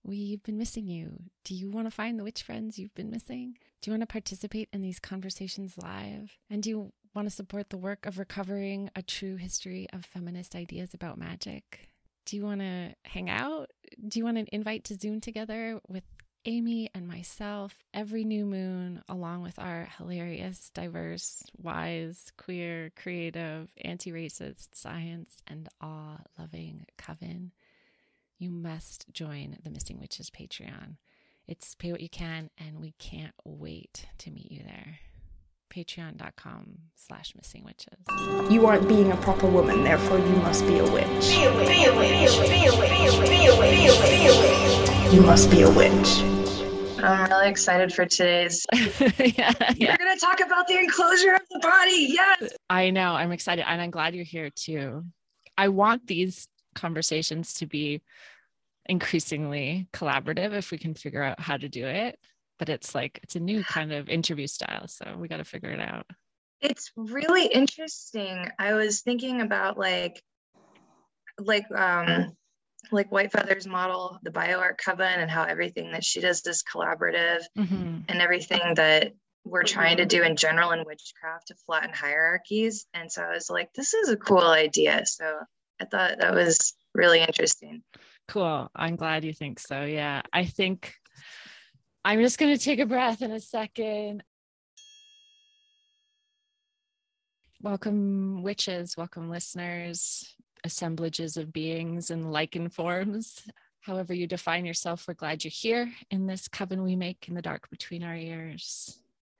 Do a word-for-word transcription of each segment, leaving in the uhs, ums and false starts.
We've been missing you. Do you want to find the witch friends you've been missing? Do you want to participate in these conversations live? And do you want to support the work of recovering a true history of feminist ideas about magic? Do you want to hang out? Do you want an invite to Zoom together with Amy and myself every new moon, along with our hilarious, diverse, wise, queer, creative, anti-racist, science, and awe-loving coven? You must join the Missing Witches Patreon. It's pay what you can, and we can't wait to meet you there. Patreon.com slash missing witches. You aren't being a proper woman, therefore you must be a witch. Be a witch, be a witch, be a witch, be a witch, be a witch, be a witch, be a witch, be a witch. You must be a witch. I'm really excited for today's. yeah, yeah. We're going to talk about the enclosure of the body. Yes. I know. I'm excited. And I'm glad you're here too. I want these conversations to be increasingly collaborative if we can figure out how to do it. But it's like, it's a new kind of interview style. So we got to figure it out. It's really interesting. I was thinking about like, like, um, like White Feather's model, the BioArt Coven, and how everything that she does is collaborative, mm-hmm. and everything that we're trying to do in general in witchcraft to flatten hierarchies. And so I was like, this is a cool idea. So I thought that was really interesting. Cool. I'm glad you think so. Yeah. I think I'm just going to take a breath in a second. Welcome, witches. Welcome, listeners. Assemblages of beings and lichen forms. However you define yourself, we're glad you're here in this coven we make in the dark between our ears.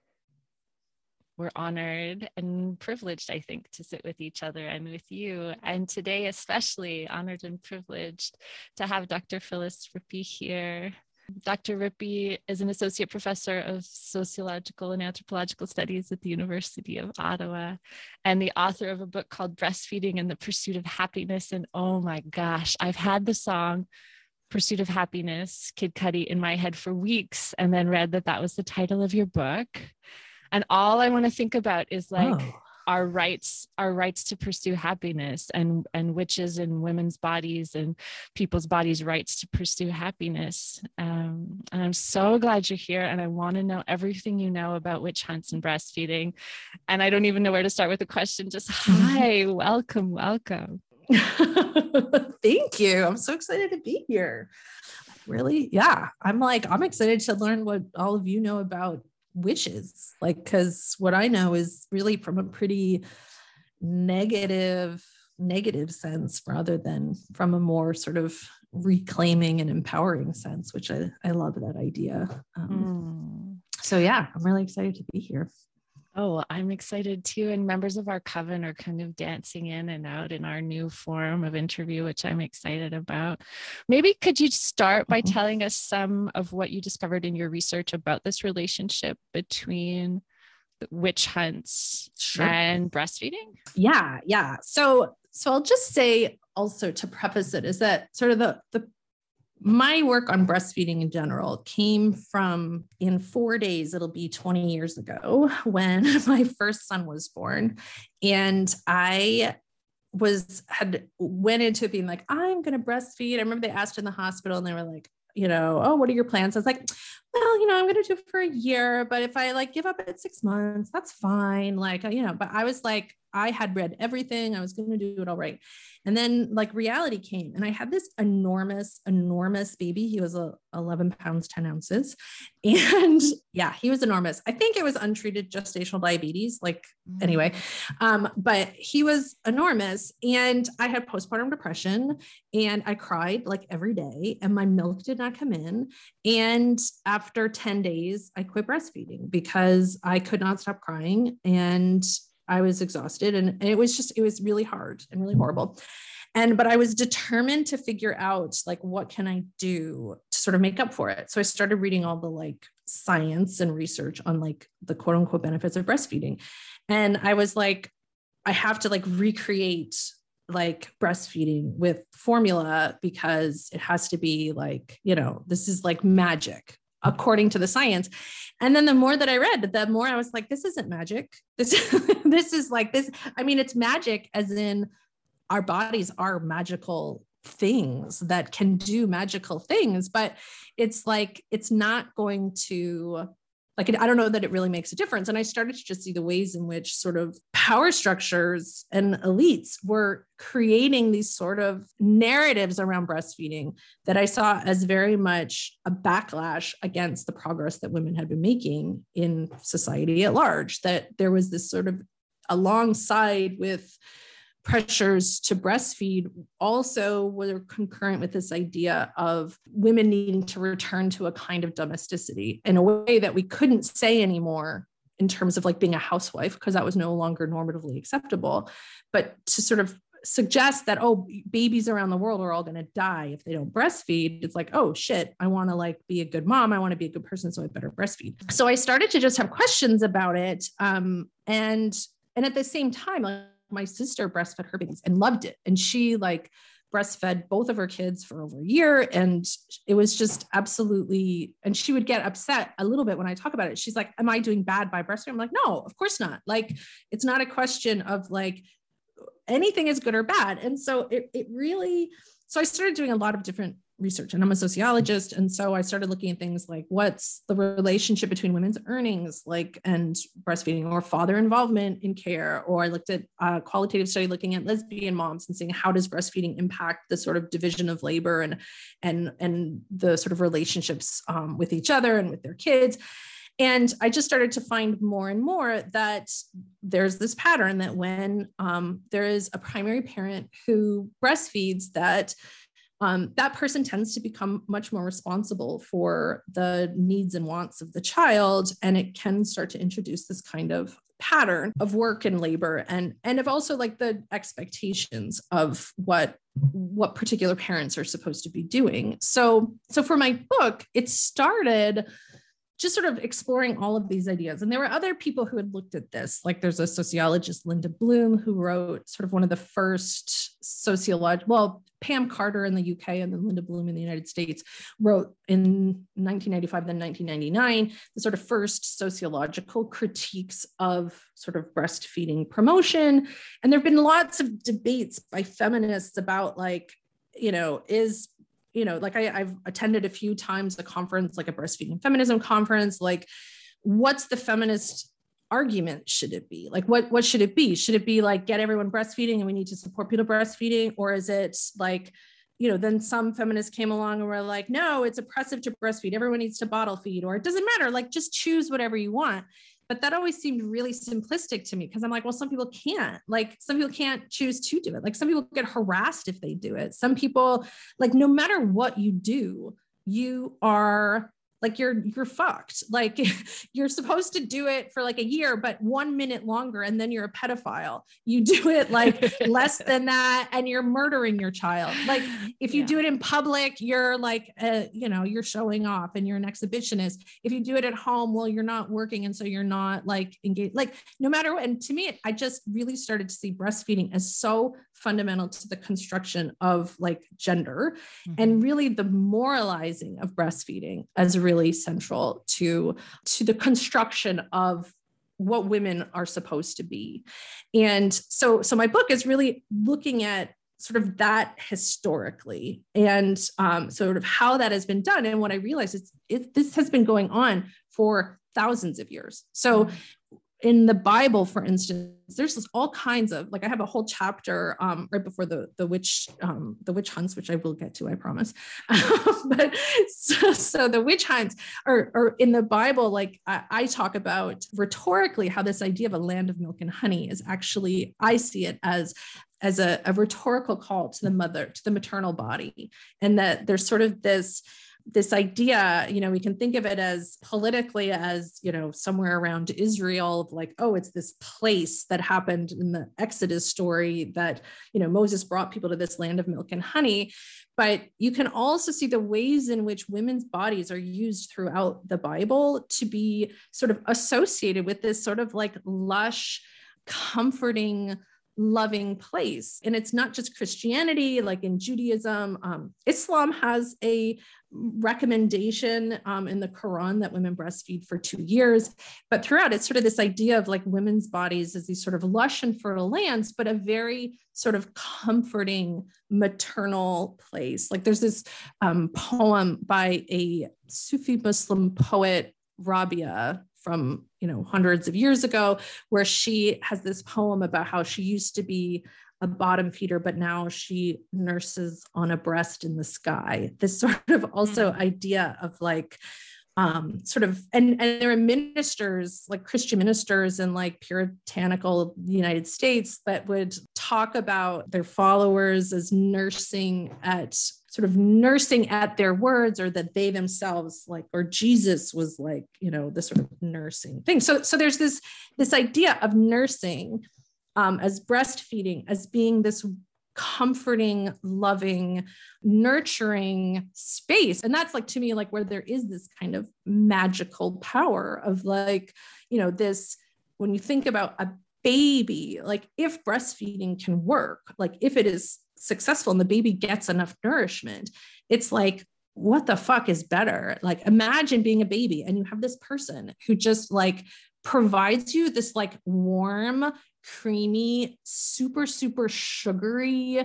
We're honored and privileged, I think, to sit with each other and with you. And today, especially honored and privileged to have Doctor Phyllis Rippey here. Doctor Rippey is an associate professor of sociological and anthropological studies at the University of Ottawa and the author of a book called Breastfeeding and the Pursuit of Happiness. And oh my gosh, I've had the song Pursuit of Happiness, Kid Cudi, in my head for weeks, and then read that that was the title of your book. And all I want to think about is like oh. our rights, our rights to pursue happiness, and, and witches and women's bodies and people's bodies' rights to pursue happiness. Um, and I'm so glad you're here. And I want to know everything you know about witch hunts and breastfeeding. And I don't even know where to start with the question. Just hi, welcome, welcome. Thank you. I'm so excited to be here. Really? Yeah. I'm like, I'm excited to learn what all of you know about witches, like, because what I know is really from a pretty negative negative sense rather than from a more sort of reclaiming and empowering sense, which I, I love that idea. Um, mm. So yeah, I'm really excited to be here. Oh, I'm excited too. And members of our coven are kind of dancing in and out in our new form of interview, which I'm excited about. Maybe could you start by mm-hmm. telling us some of what you discovered in your research about this relationship between witch hunts sure. and breastfeeding? Yeah, yeah. So, so I'll just say also to preface it is that sort of the, the my work on breastfeeding in general came from, in four days, it'll be twenty years ago when my first son was born. And I was, had went into it being like, I'm going to breastfeed. I remember they asked in the hospital and they were like, you know, oh, what are your plans? I was like, well, you know, I'm going to do it for a year, but if I like give up at six months, that's fine. Like, you know, but I was like, I had read everything. I was going to do it all right. And then like reality came and I had this enormous, enormous baby. He was a eleven pounds, ten ounces. And yeah, he was enormous. I think it was untreated gestational diabetes. Like mm-hmm. anyway, um, but he was enormous and I had postpartum depression and I cried like every day and my milk did not come in. And after ten days, I quit breastfeeding because I could not stop crying and I was exhausted and, and it was just, it was really hard and really horrible. And, but I was determined to figure out like, what can I do to sort of make up for it? So I started reading all the like science and research on like the quote unquote benefits of breastfeeding. And I was like, I have to like recreate like breastfeeding with formula because it has to be like, you know, this is like magic according to the science. And then the more that I read, the more I was like, this isn't magic. This, this is like this. I mean, it's magic as in our bodies are magical things that can do magical things, but it's like, it's not going to, like, I don't know that it really makes a difference. And I started to just see the ways in which sort of power structures and elites were creating these sort of narratives around breastfeeding that I saw as very much a backlash against the progress that women had been making in society at large, that there was this sort of alongside with pressures to breastfeed also were concurrent with this idea of women needing to return to a kind of domesticity in a way that we couldn't say anymore in terms of like being a housewife, because that was no longer normatively acceptable, but to sort of suggest that, oh, babies around the world are all going to die if they don't breastfeed. It's like, oh shit, I want to like be a good mom. I want to be a good person. So I better breastfeed. So I started to just have questions about it. Um, and, and at the same time, like, my sister breastfed her babies and loved it. And she like breastfed both of her kids for over a year. And it was just absolutely, and she would get upset a little bit when I talk about it. She's like, am I doing bad by breastfeeding? I'm like, no, of course not. Like, it's not a question of like, anything is good or bad. And so it, it really, so I started doing a lot of different research, and I'm a sociologist. And so I started looking at things like what's the relationship between women's earnings, like, and breastfeeding, or father involvement in care. Or I looked at a qualitative study looking at lesbian moms and seeing how does breastfeeding impact the sort of division of labor and, and, and the sort of relationships um, with each other and with their kids. And I just started to find more and more that there's this pattern that when um, there is a primary parent who breastfeeds, that Um, that person tends to become much more responsible for the needs and wants of the child. And it can start to introduce this kind of pattern of work and labor, and, and of also like the expectations of what, what particular parents are supposed to be doing. So, so for my book, it started just sort of exploring all of these ideas. And there were other people who had looked at this. Like there's a sociologist, Linda Bloom, who wrote sort of one of the first sociological, well, Pam Carter in the U K and then Linda Bloom in the United States wrote in nineteen ninety-five, then nineteen ninety-nine, the sort of first sociological critiques of sort of breastfeeding promotion. And there've been lots of debates by feminists about like, you know, is you know, like I, I've attended a few times a conference, like a breastfeeding feminism conference, like what's the feminist argument should it be? Like what, what should it be? Should it be like get everyone breastfeeding and we need to support people breastfeeding? Or is it like, you know, then some feminists came along and were like, no, it's oppressive to breastfeed. Everyone needs to bottle feed, or it doesn't matter. Like just choose whatever you want. But that always seemed really simplistic to me because I'm like, well, some people can't, like some people can't choose to do it. Like some people get harassed if they do it. Some people, like, no matter what you do, you are like, you're, you're fucked. Like you're supposed to do it for like a year, but one minute longer. And then you're a pedophile. You do it like less than that. And you're murdering your child. Like if you yeah. do it in public, you're like, uh, you know, you're showing off and you're an exhibitionist. If you do it at home, well, you're not working. And so you're not like engaged, like no matter what. And to me, I just really started to see breastfeeding as so fundamental to the construction of like gender mm-hmm. and really the moralizing of breastfeeding as really central to, to the construction of what women are supposed to be. And so, so my book is really looking at sort of that historically and um, sort of how that has been done. And what I realized is it, this has been going on for thousands of years. So in the Bible, for instance, there's all kinds of, like, I have a whole chapter um, right before the, the witch, um, the witch hunts, which I will get to, I promise. but so, so the witch hunts are, are in the Bible, like I, I talk about rhetorically how this idea of a land of milk and honey is actually, I see it as as a, a rhetorical call to the mother, to the maternal body. And that there's sort of this this idea, you know, we can think of it as politically as, you know, somewhere around Israel of like, oh, it's this place that happened in the Exodus story that, you know, Moses brought people to this land of milk and honey. But you can also see the ways in which women's bodies are used throughout the Bible to be sort of associated with this sort of like lush, comforting, loving place. And it's not just Christianity, like in Judaism. Um, Islam has a recommendation um, in the Quran that women breastfeed for two years. But throughout, it's sort of this idea of like women's bodies as these sort of lush and fertile lands, but a very sort of comforting maternal place. Like there's this um, poem by a Sufi Muslim poet, Rabia, from, you know, hundreds of years ago, where she has this poem about how she used to be a bottom feeder, but now she nurses on a breast in the sky. This sort of also mm-hmm. idea of like, um, sort of, and, and there are ministers, like Christian ministers in like puritanical United States that would talk about their followers as nursing at sort of nursing at their words, or that they themselves like, or Jesus was like, you know, this sort of nursing thing. So, so there's this, this idea of nursing um, as breastfeeding, as being this comforting, loving, nurturing space. And that's like, to me, like where there is this kind of magical power of like, you know, this, when you think about a baby, like if breastfeeding can work, like if it is successful and the baby gets enough nourishment, it's like, what the fuck is better? Like imagine being a baby and you have this person who just like provides you this like warm, creamy, super, super sugary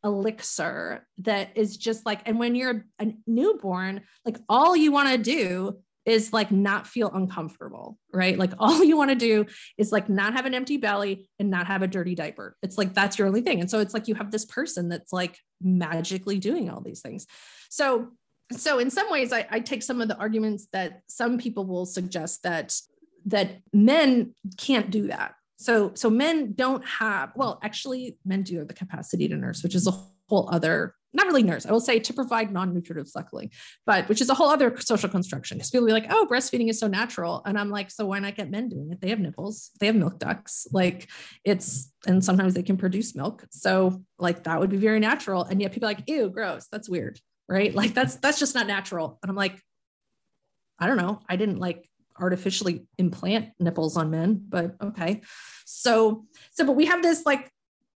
elixir that is just like, and when you're a newborn, like all you want to do is like not feel uncomfortable, right? Like all you want to do is like not have an empty belly and not have a dirty diaper. It's like, that's your only thing. And so it's like, you have this person that's like magically doing all these things. So, so in some ways I, I take some of the arguments that some people will suggest that, that men can't do that. So, so men don't have, well, actually men do have the capacity to nurse, which is a whole other, not really nurse, I will say to provide non-nutritive suckling, but which is a whole other social construction. Because people be like, oh, breastfeeding is so natural. And I'm like, so why not get men doing it? They have nipples, they have milk ducts, like it's, and sometimes they can produce milk. So like that would be very natural. And yet people are like, ew, gross, that's weird, right? Like that's, that's just not natural. And I'm like, I don't know. I didn't like artificially implant nipples on men, but okay. So, so, but we have this like,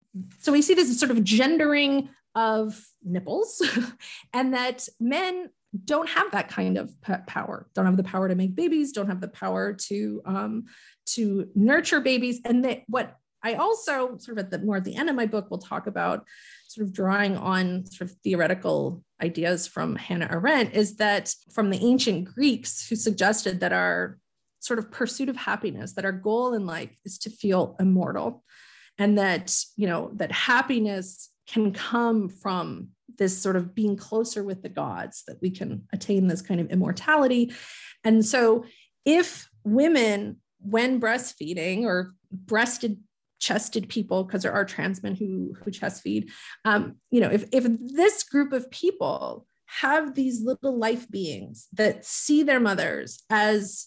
so we see this sort of gendering of nipples and that men don't have that kind of p- power, don't have the power to make babies, don't have the power to, um, to nurture babies. And that what I also sort of at the more at the end of my book, will talk about sort of drawing on sort of theoretical ideas from Hannah Arendt is that from the ancient Greeks who suggested that our sort of pursuit of happiness, that our goal in life is to feel immortal, and that, you know, that happiness can come from this sort of being closer with the gods, that we can attain this kind of immortality. And so if women, when breastfeeding, or breasted chested people, because there are trans men who, who chest feed, um, you know, if, if this group of people have these little life beings that see their mothers as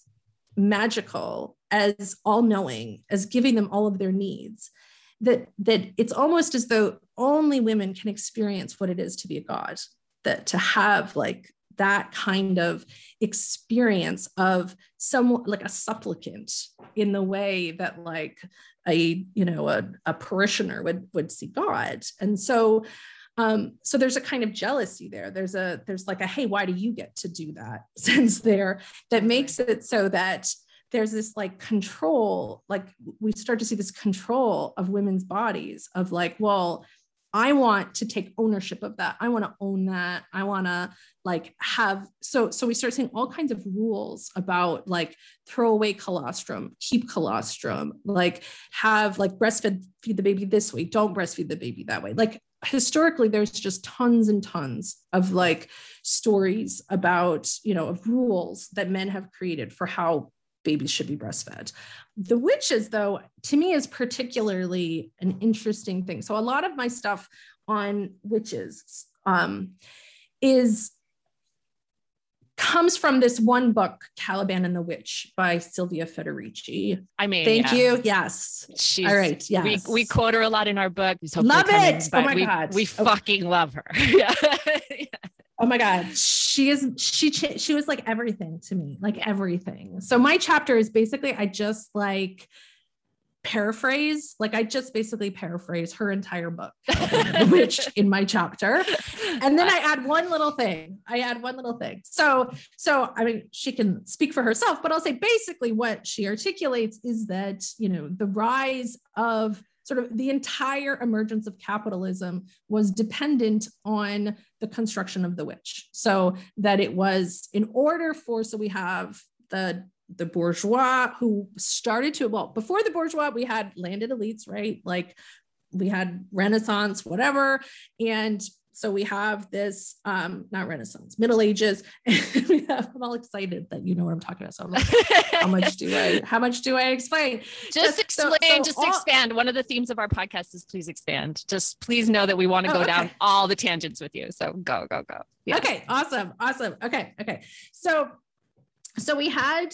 magical, as all-knowing, as giving them all of their needs, that, that it's almost as though only women can experience what it is to be a god, that to have like that kind of experience of someone like a supplicant in the way that like a, you know, a, a parishioner would, would see God. And so, um, so there's a kind of jealousy there. There's a, there's like a, hey, why do you get to do that sense there that makes it so that there's this like control, like we start to see this control of women's bodies of like, well, I want to take ownership of that. I want to own that. I want to like have, so, so we start seeing all kinds of rules about like throw away colostrum, keep colostrum, like have like breastfeed feed the baby this way, don't breastfeed the baby that way. Like historically, there's just tons and tons of like stories about, you know, of rules that men have created for how babies should be breastfed. The witches, though, to me is particularly an interesting thing. So a lot of my stuff on witches um, is comes from this one book, Caliban and the Witch by Silvia Federici. I mean, thank yeah. you. Yes. She's, all right. Yes. We, we quote her a lot in our book. Love it. Oh my we, God. We oh. fucking love her. yeah. Oh my God. She is, she, she was like everything to me, like everything. So my chapter is basically, I just like, paraphrase, like I just basically paraphrase her entire book, The Witch, in my chapter. And then I add one little thing. I add one little thing. So, so, I mean, she can speak for herself, but I'll say basically what she articulates is that, you know, the rise of sort of the entire emergence of capitalism was dependent on the construction of the witch. So that it was in order for, so we have the the bourgeois who started to, well, before the bourgeois, we had landed elites, right? Like we had Renaissance, whatever. And so we have this, um, not Renaissance, Middle Ages. And we have, I'm all excited that you know what I'm talking about. So I'm like, how much do I, how much do I explain? Just, just explain, so, so just all, expand. One of the themes of our podcast is please expand. Just please know that we want to oh, go okay. down all the tangents with you. So go, go, go. Yes. Okay. Awesome. Awesome. Okay. Okay. So, so we had,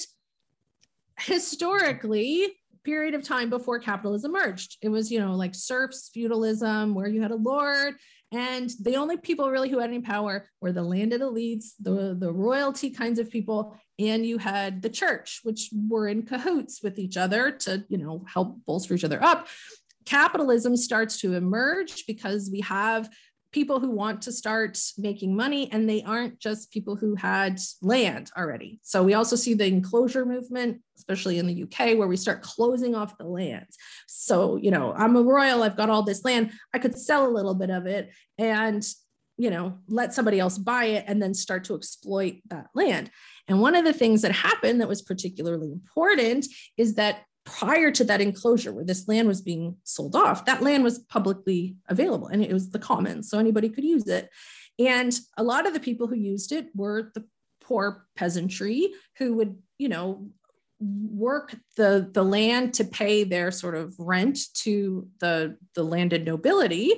historically, period of time before capitalism emerged. It was, you know, like serfs, feudalism, where you had a lord, and the only people really who had any power were the landed elites, the, the royalty kinds of people, and you had the church, which were in cahoots with each other to, you know, help bolster each other up. Capitalism starts to emerge because we have people who want to start making money, and they aren't just people who had land already. So we also see the enclosure movement, especially in the U K, where we start closing off the lands. So, you know, I'm a royal, I've got all this land, I could sell a little bit of it and, you know, let somebody else buy it and then start to exploit that land. And one of the things that happened that was particularly important is that prior to that enclosure where this land was being sold off, that land was publicly available and it was the commons, so anybody could use it. And a lot of the people who used it were the poor peasantry who would, you know, work the, the land to pay their sort of rent to the, the landed nobility.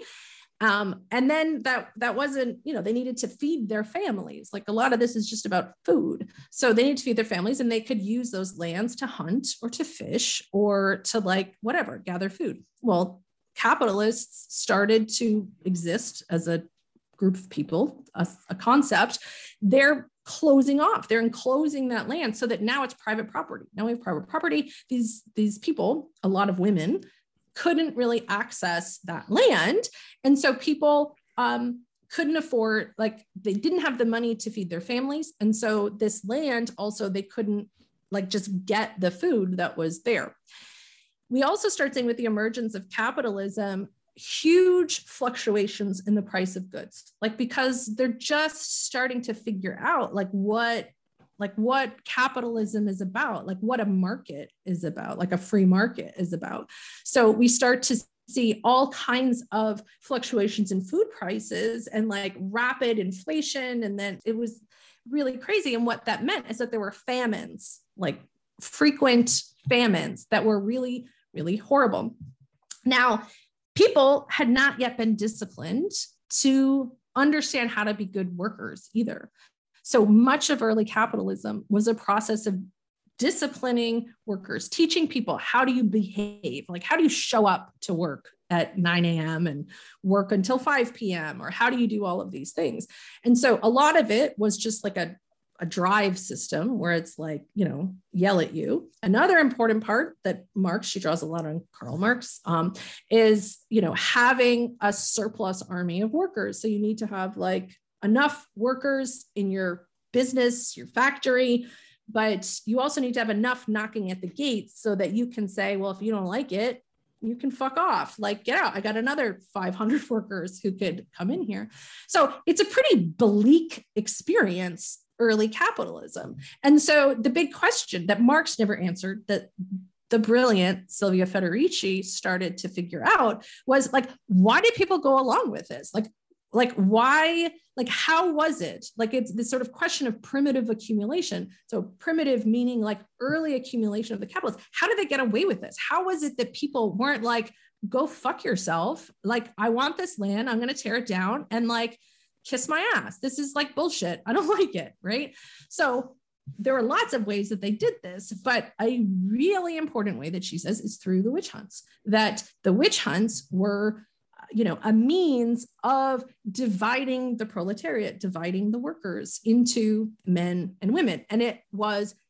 Um, and then that, that wasn't, you know, they needed to feed their families. Like a lot of this is just about food. So they need to feed their families, and they could use those lands to hunt or to fish or to like whatever, gather food. Well, capitalists started to exist as a group of people, a, a concept. They're closing off, they're enclosing that land so that now it's private property. Now we have private property. These, these people, a lot of women, couldn't really access that land. And so people um, couldn't afford, like they didn't have the money to feed their families. And so this land also, they couldn't like just get the food that was there. We also start seeing with the emergence of capitalism, huge fluctuations in the price of goods, like because they're just starting to figure out like what like what capitalism is about, like what a market is about, like a free market is about. So we start to see all kinds of fluctuations in food prices and like rapid inflation. And then it was really crazy. And what that meant is that there were famines, like frequent famines that were really, really horrible. Now, people had not yet been disciplined to understand how to be good workers either. So much of early capitalism was a process of disciplining workers, teaching people how do you behave, like how do you show up to work at nine a.m. and work until five p.m. or how do you do all of these things? And so a lot of it was just like a, a drive system where it's like, you know, yell at you. Another important part that Marx, she draws a lot on Karl Marx, um, is, you know, having a surplus army of workers. So you need to have like enough workers in your business, your factory, but you also need to have enough knocking at the gates so that you can say, well, if you don't like it, you can fuck off, like get out. I got another five hundred workers who could come in here. So it's a pretty bleak experience, early capitalism. And so the big question that Marx never answered, that the brilliant Silvia Federici started to figure out was like, why did people go along with this? Like, Like why, like how was it? Like it's this sort of question of primitive accumulation. So primitive meaning like early accumulation of the capitalists. How did they get away with this? How was it that people weren't like, go fuck yourself? Like, I want this land, I'm going to tear it down and like kiss my ass. This is like bullshit. I don't like it, right? So there were lots of ways that they did this, but a really important way that she says is through the witch hunts, that the witch hunts were, you know, a means of dividing the proletariat, dividing the workers into men and women. And it was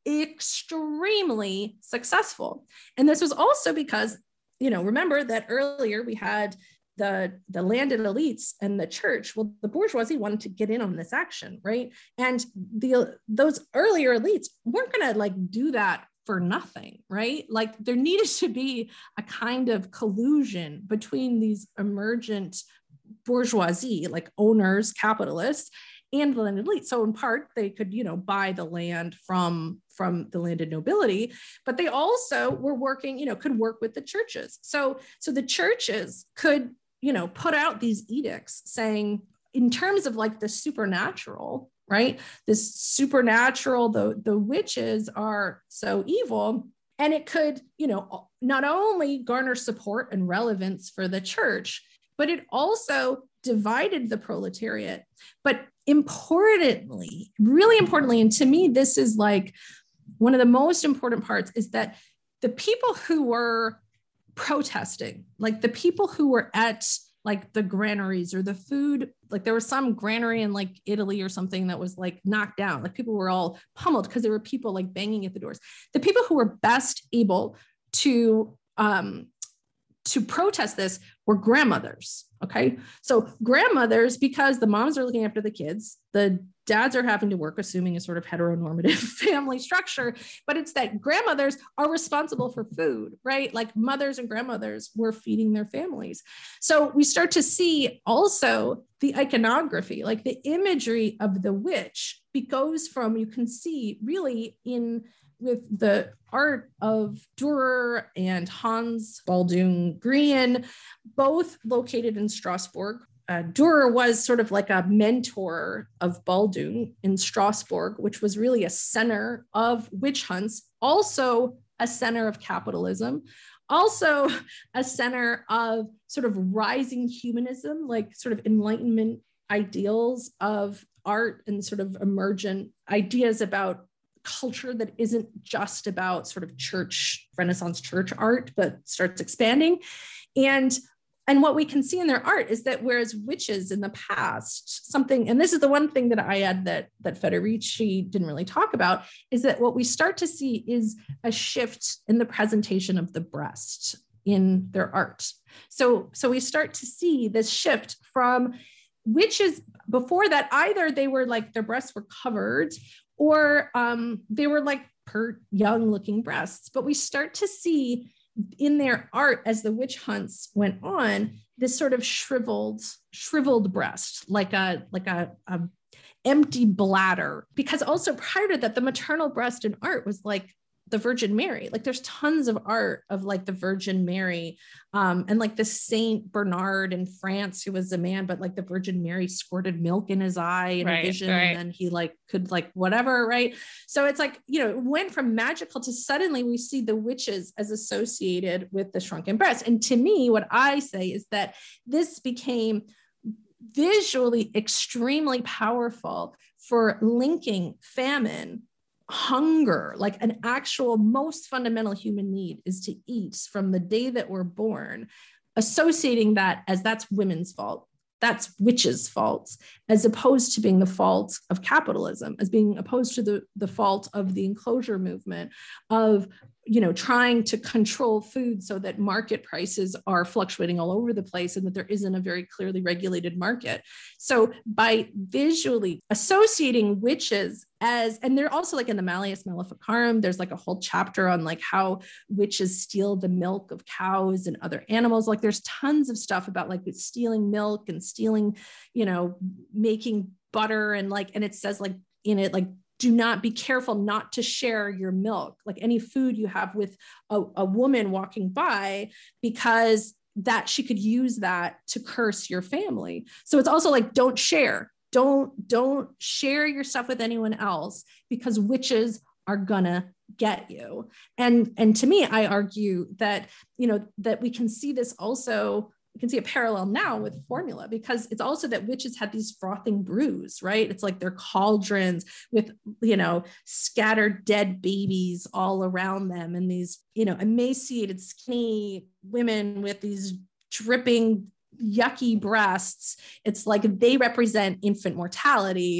extremely successful. And this was also because, you know, remember that earlier we had the, the landed elites and the church. Well, the bourgeoisie wanted to get in on this action, right? And the those earlier elites weren't going to like do that for nothing, right? Like there needed to be a kind of collusion between these emergent bourgeoisie, like owners, capitalists, and the landed elite. So in part, they could, you know, buy the land from, from the landed nobility, but they also were working, you know, could work with the churches. So, so the churches could, you know, put out these edicts saying, in terms of like the supernatural, right? This supernatural, the, the witches are so evil. And it could, you know, not only garner support and relevance for the church, but it also divided the proletariat. But importantly, really importantly, and to me, this is like one of the most important parts, is that the people who were protesting, like the people who were at like the granaries or the food, like there was some granary in like Italy or something that was like knocked down. Like people were all pummeled because there were people like banging at the doors. The people who were best able to, um, to protest this were grandmothers. Okay. So grandmothers, because the moms are looking after the kids, the dads are having to work, assuming a sort of heteronormative family structure, but it's that grandmothers are responsible for food, right? Like mothers and grandmothers were feeding their families. So we start to see also the iconography, like the imagery of the witch, it goes from, you can see really in with the art of Dürer and Hans Baldung Grien, both located in Strasbourg. Uh, Dürer was sort of like a mentor of Baldung in Strasbourg, which was really a center of witch hunts, also a center of capitalism, also a center of sort of rising humanism, like sort of Enlightenment ideals of art and sort of emergent ideas about culture that isn't just about sort of church, Renaissance church art, but starts expanding. And, and what we can see in their art is that whereas witches in the past, something, and this is the one thing that I add that, that Federici didn't really talk about, is that what we start to see is a shift in the presentation of the breast in their art. So, so we start to see this shift from witches. Before that, either they were like, their breasts were covered, or um, they were like pert, young looking breasts. But we start to see in their art, as the witch hunts went on, this sort of shriveled, shriveled breast, like a, like a, a empty bladder. Because also prior to that, the maternal breast in art was like the Virgin Mary. Like there's tons of art of like the Virgin Mary um, and like the Saint Bernard in France, who was a man, but like the Virgin Mary squirted milk in his eye in right, a vision. Right. And then he like could like whatever. Right. So it's like, you know, it went from magical to suddenly we see the witches as associated with the shrunken breast. And to me, what I say is that this became visually extremely powerful for linking famine, hunger, like an actual most fundamental human need is to eat from the day that we're born, associating that as that's women's fault, that's witches' faults, as opposed to being the fault of capitalism, as being opposed to the, the fault of the enclosure movement, of, you know, trying to control food so that market prices are fluctuating all over the place and that there isn't a very clearly regulated market. So by visually associating witches as, and they're also like in the Malleus Maleficarum, there's like a whole chapter on like how witches steal the milk of cows and other animals. Like there's tons of stuff about like stealing milk and stealing, you know, making butter and like, and it says like in it, like, do not be careful not to share your milk, like any food you have with a, a woman walking by, because that she could use that to curse your family. So it's also like, don't share, don't, don't share your stuff with anyone else, because witches are gonna get you. And, and to me, I argue that, you know, that we can see this also, we can see a parallel now with formula, because it's also that witches had these frothing brews, right? It's like they're cauldrons with, you know, scattered dead babies all around them. And these, you know, emaciated, skinny women with these dripping, yucky breasts. It's like they represent infant mortality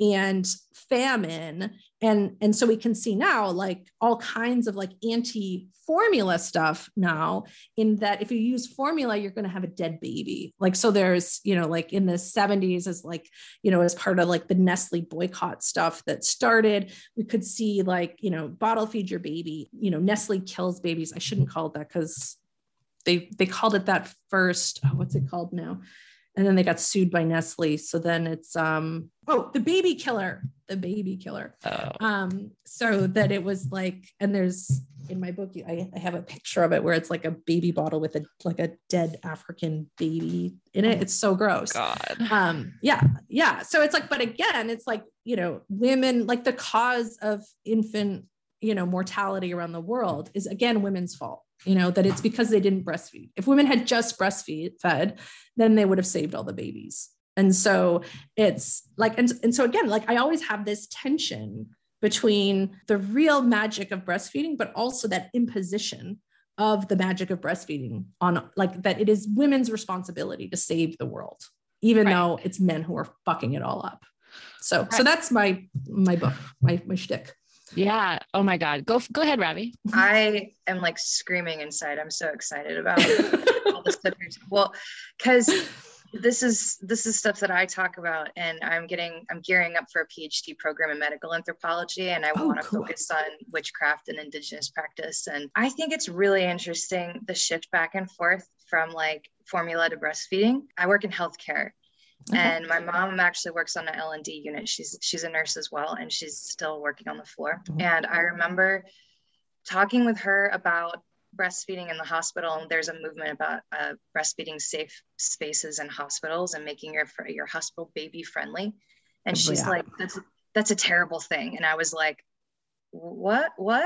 and famine. And, and so we can see now like all kinds of like anti-formula stuff now, in that if you use formula, you're going to have a dead baby. Like, so there's, you know, like in the seventies as like, you know, as part of like the Nestle boycott stuff that started, we could see like, you know, bottle feed your baby, you know, Nestle kills babies. I shouldn't call it that because they, they called it that first. Oh, what's it called now? And then they got sued by Nestle. So then it's, um, oh, the baby killer, the baby killer. Oh. Um, so that it was like, and there's in my book, I, I have a picture of it where it's like a baby bottle with a, like a dead African baby in it. It's so gross. God. Um, yeah. Yeah. So it's like, but again, it's like, you know, women, like the cause of infant, you know, mortality around the world is again, women's fault. You know, that it's because they didn't breastfeed. If women had just breastfeed fed, then they would have saved all the babies. And so it's like, and, and so again, like I always have this tension between the real magic of breastfeeding, but also that imposition of the magic of breastfeeding on like that it is women's responsibility to save the world, even right. though it's men who are fucking it all up. So, right. so that's my, my book, my, my shtick. Yeah. Oh my God. Go, go ahead, Ravi. I am like screaming inside. I'm so excited about all this stuff. Well, because this is, this is stuff that I talk about, and I'm getting, I'm gearing up for a PhD program in medical anthropology, and I oh, want to cool. focus on witchcraft and indigenous practice. And I think it's really interesting, the shift back and forth from like formula to breastfeeding. I work in healthcare. Okay. And my mom actually works on an L and D unit. She's she's a nurse as well, and she's still working on the floor. Mm-hmm. And I remember talking with her about breastfeeding in the hospital. And there's a movement about uh, breastfeeding safe spaces in hospitals and making your your hospital baby friendly. And she's yeah. like, "That's that's a terrible thing." And I was like, "What? What?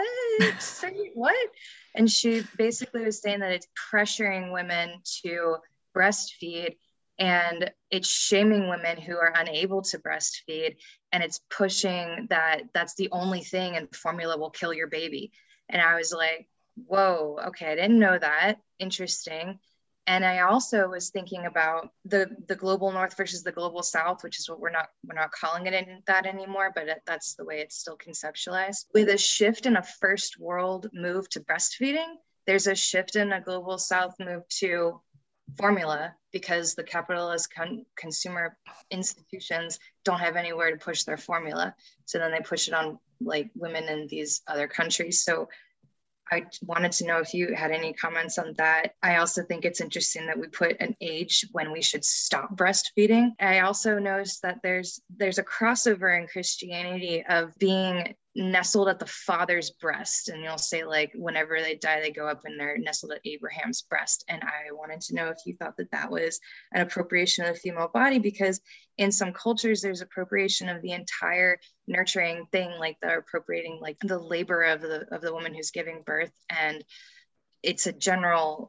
What?" And she basically was saying that it's pressuring women to breastfeed. And it's shaming women who are unable to breastfeed, and it's pushing that that's the only thing, and formula will kill your baby. And I was like, whoa, okay, I didn't know that. Interesting. And I also was thinking about the the global north versus the global south, which is what we're not we're not calling it in that anymore, but it, that's the way it's still conceptualized. With a shift in a first world move to breastfeeding, there's a shift in a global south move to formula, because the capitalist con- consumer institutions don't have anywhere to push their formula. So then they push it on like women in these other countries. So I wanted to know if you had any comments on that. I also think it's interesting that we put an age when we should stop breastfeeding. I also noticed that there's there's a crossover in Christianity of being nestled at the father's breast. And you'll say like, whenever they die, they go up and they're nestled at Abraham's breast. And I wanted to know if you thought that that was an appropriation of the female body, because in some cultures, there's appropriation of the entire nurturing thing, like they're appropriating like the labor of the, of the woman who's giving birth. And it's a general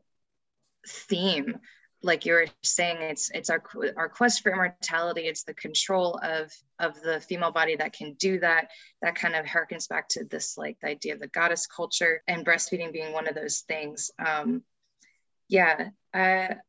theme. Like you were saying, it's it's our our quest for immortality. It's the control of of the female body that can do that. That kind of harkens back to this, like the idea of the goddess culture, and breastfeeding being one of those things. Um, yeah, I,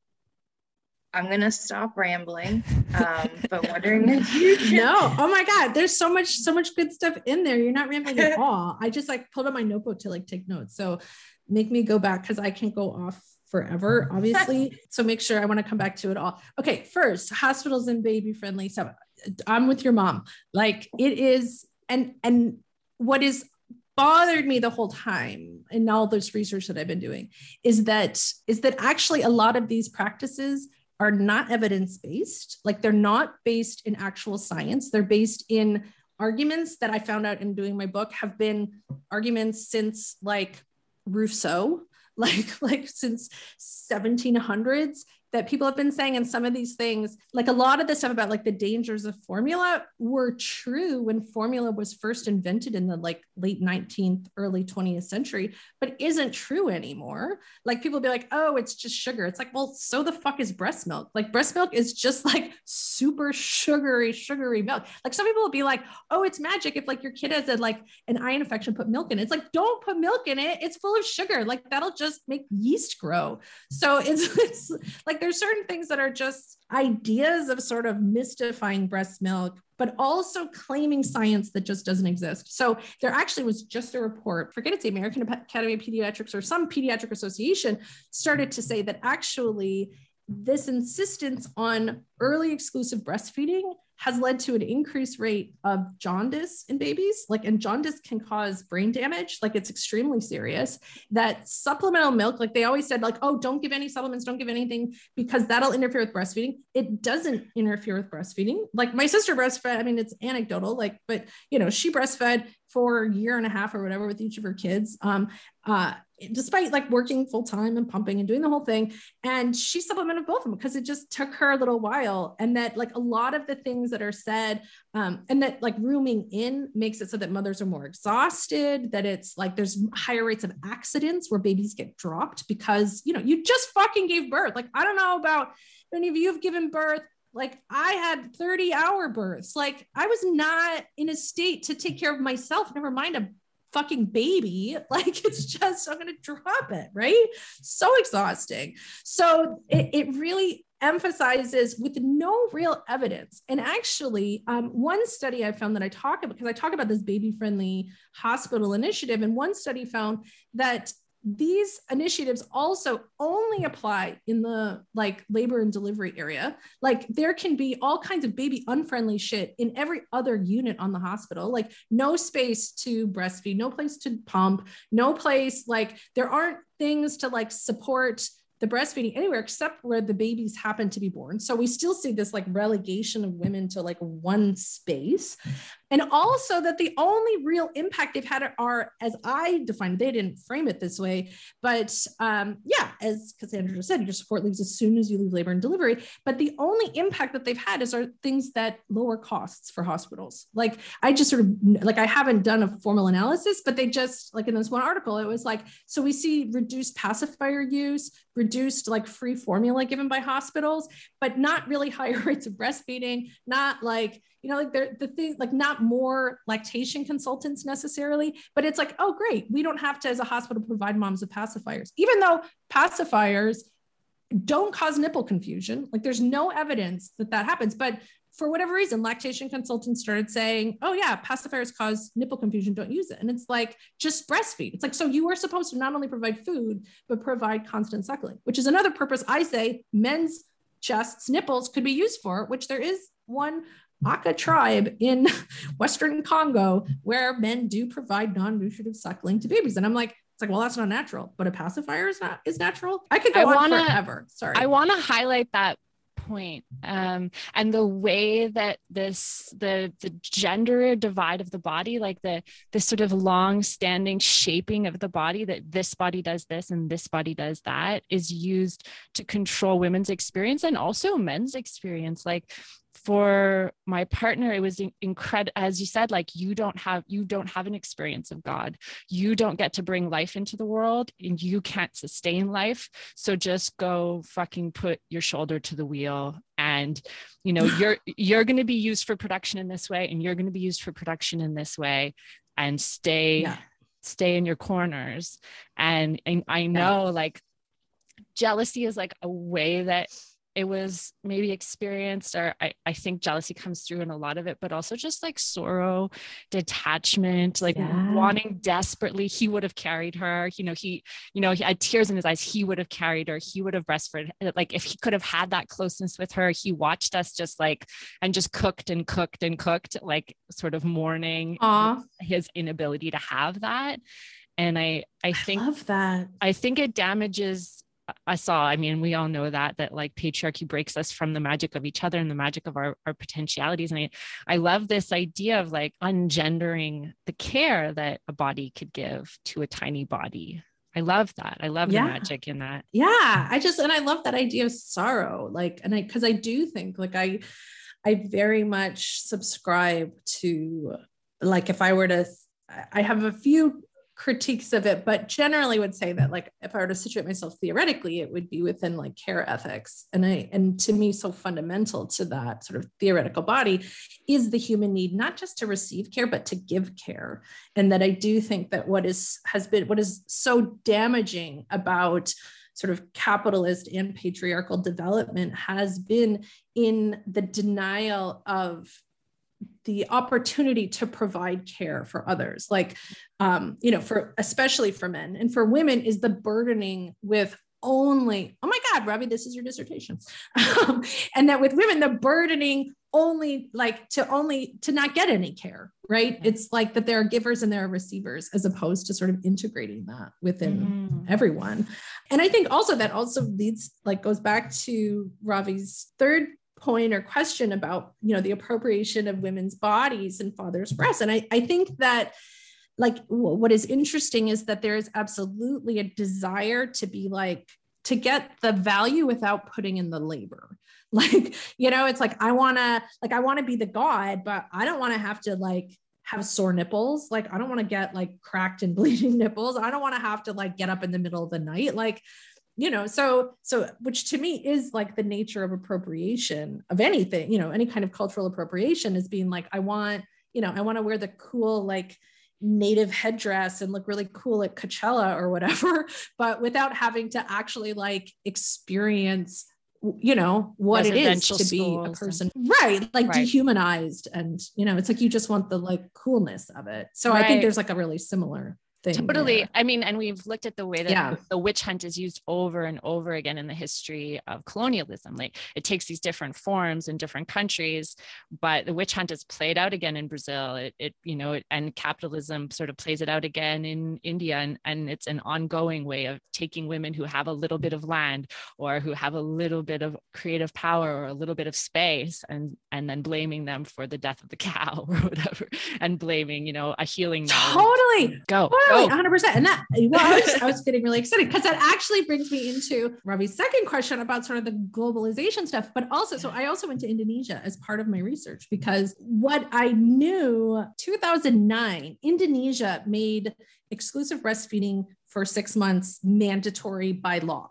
I'm gonna stop rambling, um, but wondering if you can... No, oh my God, there's so much so much good stuff in there. You're not rambling at all. I just like pulled up my notebook to like take notes. So make me go back, because I can't go off forever, obviously. So make sure I want to come back to it all. Okay, first, hospitals and baby friendly. So I'm with your mom. Like it is, and and what is bothered me the whole time in all this research that I've been doing is that is that actually a lot of these practices are not evidence-based. Like they're not based in actual science. They're based in arguments that I found out in doing my book have been arguments since like Rousseau, like, like since seventeen hundreds, that people have been saying. And some of these things, like a lot of the stuff about like the dangers of formula were true when formula was first invented in the like late nineteenth, early twentieth century, but isn't true anymore. Like people be like, oh, it's just sugar. It's like, well, so the fuck is breast milk. Like breast milk is just like super sugary, sugary milk. Like some people will be like, oh, it's magic. If like your kid has a, like an eye infection, put milk in it. It's like, don't put milk in it. It's full of sugar. Like that'll just make yeast grow. So it's, it's like, like there's certain things that are just ideas of sort of mystifying breast milk, but also claiming science that just doesn't exist. So there actually was just a report, forget it's the American Academy of Pediatrics or some pediatric association started to say that actually this insistence on early exclusive breastfeeding has led to an increased rate of jaundice in babies. Like, and jaundice can cause brain damage. Like, it's extremely serious. That supplemental milk, like they always said, like, oh, don't give any supplements, don't give anything because that'll interfere with breastfeeding. It doesn't interfere with breastfeeding. Like my sister breastfed, I mean, it's anecdotal, like, but you know, she breastfed for a year and a half or whatever with each of her kids. Um, uh, despite like working full time and pumping and doing the whole thing. And she supplemented both of them because it just took her a little while. And that like a lot of the things that are said um, and that like rooming in makes it so that mothers are more exhausted, that it's like there's higher rates of accidents where babies get dropped because, you know, you just fucking gave birth. Like, I don't know about any of you have given birth. Like I had thirty hour births. Like I was not in a state to take care of myself, never mind a fucking baby. Like it's just, I'm going to drop it. Right. So exhausting. So it, it really emphasizes with no real evidence. And actually um, one study I found that I talk about, because I talk about this baby friendly hospital initiative. And one study found that these initiatives also only apply in the like labor and delivery area. Like there can be all kinds of baby unfriendly shit in every other unit on the hospital, like no space to breastfeed, no place to pump, no place, like there aren't things to like support the breastfeeding anywhere except where the babies happen to be born. So we still see this like relegation of women to like one space. And also that the only real impact they've had are, as I defined it, they didn't frame it this way, but um, yeah, as Cassandra just said, your support leaves as soon as you leave labor and delivery. But the only impact that they've had is are things that lower costs for hospitals. Like I just sort of, like I haven't done a formal analysis, but they just, like in this one article, it was like, so we see reduced pacifier use, reduced like free formula given by hospitals, but not really higher rates of breastfeeding, not like, you know, like they're the thing, like not more lactation consultants necessarily, but it's like, oh, great. We don't have to, as a hospital, provide moms with pacifiers, even though pacifiers don't cause nipple confusion. Like there's no evidence that that happens, but for whatever reason, lactation consultants started saying, oh yeah, pacifiers cause nipple confusion, don't use it. And it's like, just breastfeed. It's like, so you are supposed to not only provide food, but provide constant suckling, which is another purpose I say men's chests, nipples could be used for, which there is one Aka tribe in Western Congo where men do provide non-nutritive suckling to babies. And I'm like, it's like, well, that's not natural, but a pacifier is not is natural. I could go I on wanna, forever. Sorry. I want to highlight that point um, and the way that this the the gender divide of the body, like the this sort of long-standing shaping of the body, that this body does this and this body does that, is used to control women's experience and also men's experience. Like for my partner, it was incredible. As you said, like you don't have, you don't have an experience of God. You don't get to bring life into the world and you can't sustain life. So just go fucking put your shoulder to the wheel. And, you know, you're, you're going to be used for production in this way, and you're going to be used for production in this way, and stay, yeah. stay in your corners. And, and I know yeah. like jealousy is like a way that it was maybe experienced, or I, I think jealousy comes through in a lot of it, but also just like sorrow, detachment, like yeah. wanting desperately, he would have carried her, you know, he, you know, he had tears in his eyes. He would have carried her. He would have breastfed. Like if he could have had that closeness with her, he watched us just like, and just cooked and cooked and cooked, like sort of mourning Aww. his inability to have that. And I, I think I love that. I think it damages I saw, I mean, we all know that, that like patriarchy breaks us from the magic of each other and the magic of our, our potentialities. And I, I love this idea of like ungendering the care that a body could give to a tiny body. I love that. I love yeah. the magic in that. Yeah. I just, and I love that idea of sorrow. Like, and I, cause I do think like I, I very much subscribe to like, if I were to, I have a few critiques of it, but generally would say that like if I were to situate myself theoretically, it would be within like care ethics. And I and to me, so fundamental to that sort of theoretical body is the human need, not just to receive care, but to give care. And that I do think that what is has been what is so damaging about sort of capitalist and patriarchal development has been in the denial of the opportunity to provide care for others, like, um, you know, for, especially for men, and for women is the burdening with only, oh my God, Robbie, this is your dissertation. Um, and that with women, the burdening only like to only to not get any care, right? Mm-hmm. It's like that there are givers and there are receivers, as opposed to sort of integrating that within mm-hmm. everyone. And I think also that also leads, like goes back to Ravi's third point or question about, you know, the appropriation of women's bodies and fathers' breasts. And I, I think that like w- what is interesting is that there is absolutely a desire to be like, to get the value without putting in the labor. Like, you know, it's like, I want to, like, I want to be the God, but I don't want to have to like have sore nipples. Like, I don't want to get like cracked and bleeding nipples. I don't want to have to like get up in the middle of the night. Like, you know, so, so, which to me is like the nature of appropriation of anything, you know, any kind of cultural appropriation is being like, I want, you know, I want to wear the cool, like native headdress and look really cool at Coachella or whatever, but without having to actually like experience, you know, what it is to be a person, and- right? Like right. dehumanized. And, you know, it's like, you just want the like coolness of it. So right. I think there's like a really similar thing. Totally. There. I mean, and we've looked at the way that yeah. the witch hunt is used over and over again in the history of colonialism. Like it takes these different forms in different countries, but the witch hunt is played out again in Brazil. It, it you know, it, and capitalism sort of plays it out again in India. And, and it's an ongoing way of taking women who have a little bit of land or who have a little bit of creative power or a little bit of space, and, and then blaming them for the death of the cow or whatever, and blaming, you know, a healing. Totally. Go. Totally, one hundred percent. And that, well, I was, I was getting really excited because that actually brings me into Ravi's second question about sort of the globalization stuff. But also, so I also went to Indonesia as part of my research, because what I knew, two thousand nine, Indonesia made exclusive breastfeeding for six months mandatory by law.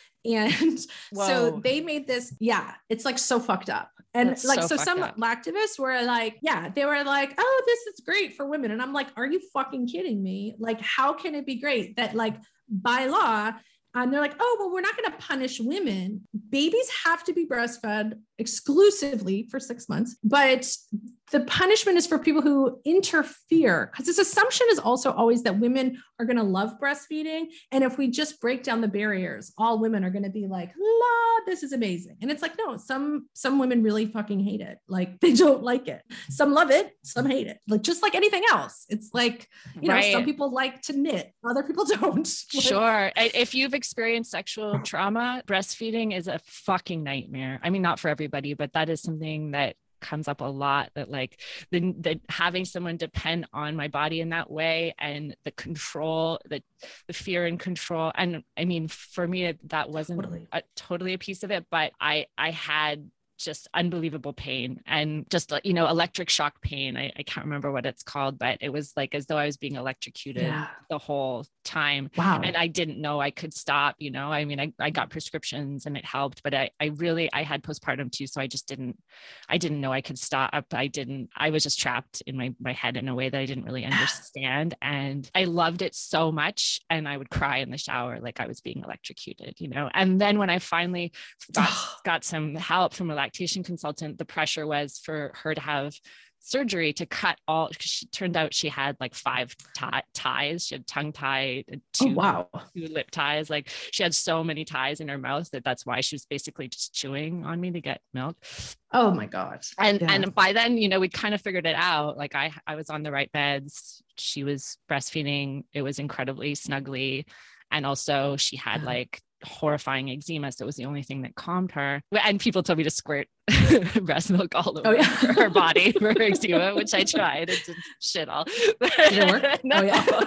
And Whoa. so they made this, yeah, it's like so fucked up. And That's like, so, so some up. activists were like, yeah, they were like, oh, this is great for women. And I'm like, are you fucking kidding me? Like, how can it be great that like by law, and they're like, oh, well, we're not going to punish women. Babies have to be breastfed exclusively for six months, but the punishment is for people who interfere, because this assumption is also always that women are going to love breastfeeding. And if we just break down the barriers, all women are going to be like, la, this is amazing. And it's like, no, some, some women really fucking hate it. Like they don't like it. Some love it, some hate it. Like, just like anything else. It's like, you know, right. some people like to knit, other people don't. Sure. If you've experienced sexual trauma, breastfeeding is a fucking nightmare. I mean, not for everybody, but that is something that comes up a lot, that like the, the having someone depend on my body in that way, and the control, the, the fear and control. And I mean, for me, that wasn't totally. A, totally a piece of it, but I, I had just unbelievable pain, and just, you know, electric shock pain. I, I can't remember what it's called, but it was like as though I was being electrocuted yeah. the whole time. Wow. And I didn't know I could stop, you know, I mean, I, I got prescriptions and it helped, but I, I really, I had postpartum too. So I just didn't, I didn't know I could stop. I didn't, I was just trapped in my, my head in a way that I didn't really understand. And I loved it so much. And I would cry in the shower, like I was being electrocuted, you know? And then when I finally got, got some help from a lactation consultant, the pressure was for her to have surgery to cut all, because she turned out she had like five t- ties. She had tongue tie, two, oh, wow. two lip ties. Like she had so many ties in her mouth that that's why she was basically just chewing on me to get milk. Oh my God. And yeah. and by then, you know, we kind of figured it out. Like I, I was on the right beds. She was breastfeeding. It was incredibly snuggly. And also she had yeah. like horrifying eczema, so it was the only thing that calmed her. And people told me to squirt breast milk all over oh, yeah. her body for her eczema, which I tried. It did shit all. Did it work? No. Oh,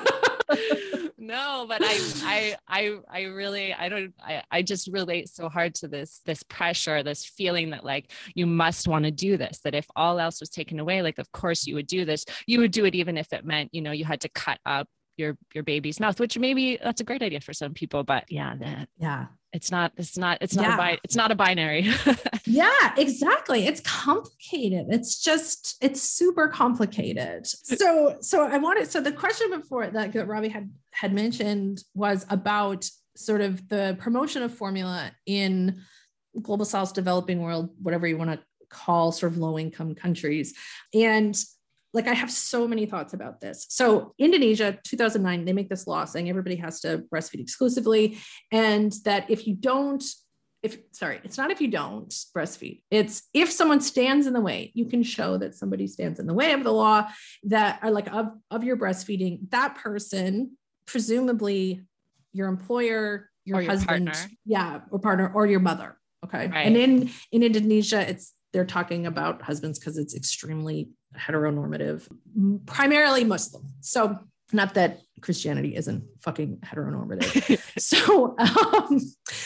yeah. No, but I, I, I, I really, I don't, I, I just relate so hard to this, this pressure, this feeling that like, you must want to do this, that if all else was taken away, like, of course you would do this. You would do it even if it meant, you know, you had to cut up your your baby's mouth, which maybe that's a great idea for some people, but yeah, that, yeah, it's not, it's not, it's not yeah. a bi- it's not a binary. Yeah, exactly. It's complicated. It's just, it's super complicated. So, so I wanted, so the question before that, that Robbie had, had mentioned was about sort of the promotion of formula in global South, developing world, whatever you want to call sort of low income countries. And like, I have so many thoughts about this. So Indonesia, two thousand nine, they make this law saying everybody has to breastfeed exclusively. And that if you don't, if, sorry, it's not if you don't breastfeed, it's if someone stands in the way, you can show that somebody stands in the way of the law that are like of, of your breastfeeding, that person, presumably your employer, your, your husband, partner. yeah, or partner, or your mother. Okay. Right. And in, in Indonesia, it's, they're talking about husbands because it's extremely heteronormative, primarily Muslim. So not that Christianity isn't fucking heteronormative. so, um,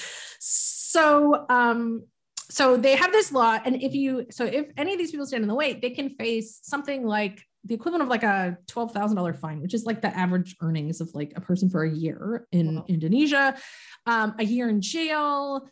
so, um, so they have this law. And if you, so if any of these people stand in the way, they can face something like the equivalent of like a twelve thousand dollars fine, which is like the average earnings of like a person for a year in wow. Indonesia, um, a year in jail,